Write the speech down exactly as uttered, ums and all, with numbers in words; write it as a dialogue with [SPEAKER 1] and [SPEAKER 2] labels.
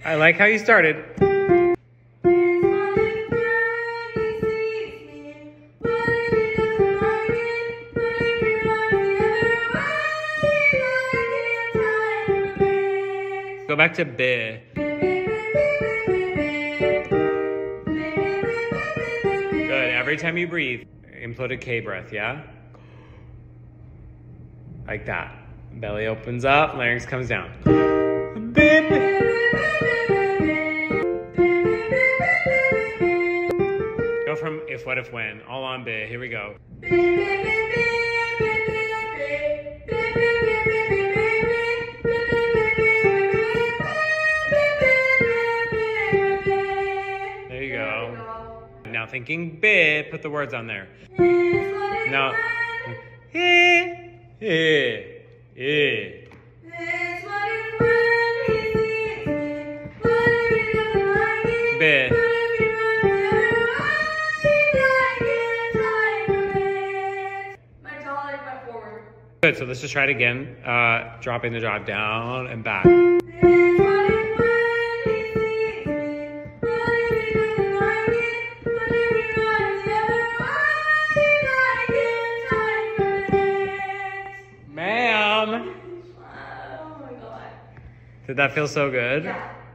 [SPEAKER 1] I like how you started. Go back to B. Good. Every time you breathe, input a K breath, yeah? Like that. Belly opens up, larynx comes down. B. Go from if, what, if, when. All on B. Here we go. There you go. Now thinking B, put the words on there. No. Eh, eh, eh. B. Good, so let's just try it again. Uh, dropping the jaw down and back. Ma'am!
[SPEAKER 2] Oh my god.
[SPEAKER 1] Did that feel so good?
[SPEAKER 2] Yeah.